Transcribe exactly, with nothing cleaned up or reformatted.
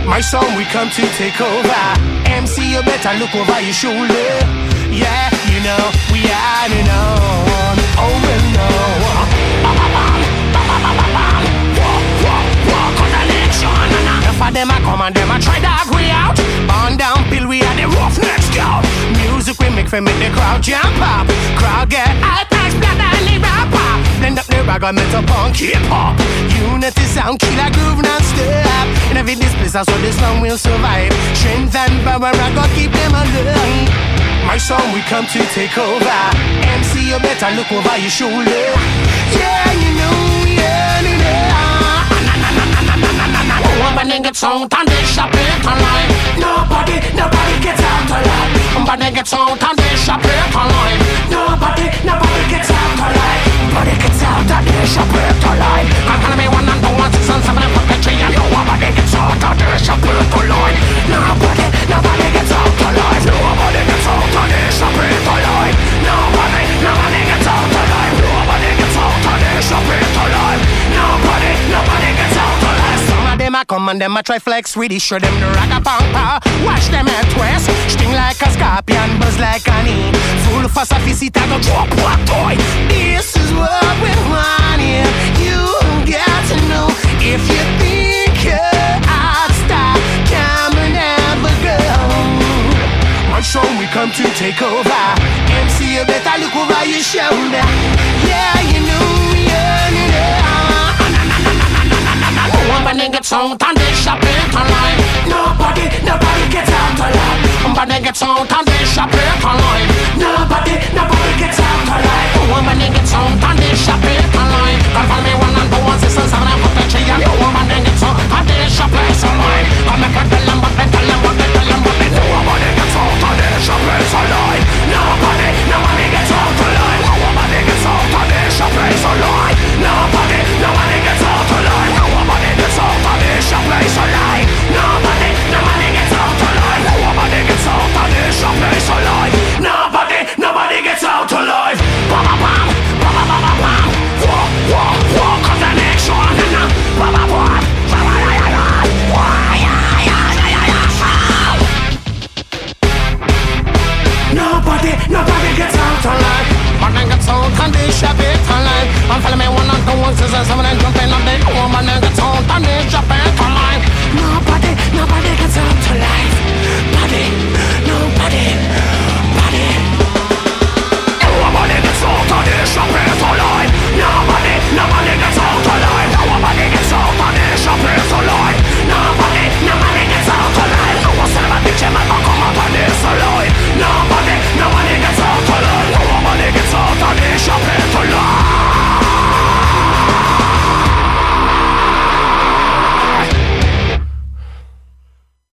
My song, we come to take over. M C, you better look over your shoulder. Yeah, you know, we are the known. Oh, well, no. Enough of them a come and them a try to agree out. On down pill, we are the roughnecks scout. Music we make for make the crowd jump up. Crowd get high, thanks, blood and the rapper. Blend up the ragga metal punk hip hop. Unity sound, killer groove non-stop. In every this place, that's what this song will survive. Strength and power, I gotta keep them alive. My song, we come to take over. M C, you better look over your shoulder. Yeah, you know, yeah, you know. Nobody gets out and they shop it online. Nobody, nobody gets out alive. Nobody gets out and they shop it online. Nobody, nobody gets out alive. Nobody gets out and they shop it alive. I'm gonna be one and two, one, six, and seven, and fucking three. And nobody gets out and they shop it alive. Nobody, nobody gets out alive. Nobody gets out and they shop it alive. Nobody, nobody gets out alive. Nobody gets out and they shop it alive. Nobody, nobody gets out alive. Some of them a come and them a try flex. Really show them the ragga pampa. Watch them head twist. Sting like a scorpion, buzz like an e. Full for sophisticated, go drop what toy. This is what we want here. You got to know if you think you're out stop, come and never go. My song, we come to take over. M C, you better look over your shoulder. Yeah, you know, yeah, you know. Nobody gets out and they shop it online. Nobody, nobody gets out alive. Nobody gets out and they shop it online. Nobody, nobody gets out alive. Nobody gets out and they shop it online. Call me one and two, one, six, and seven, and put the tree. And nobody gets out and they shop it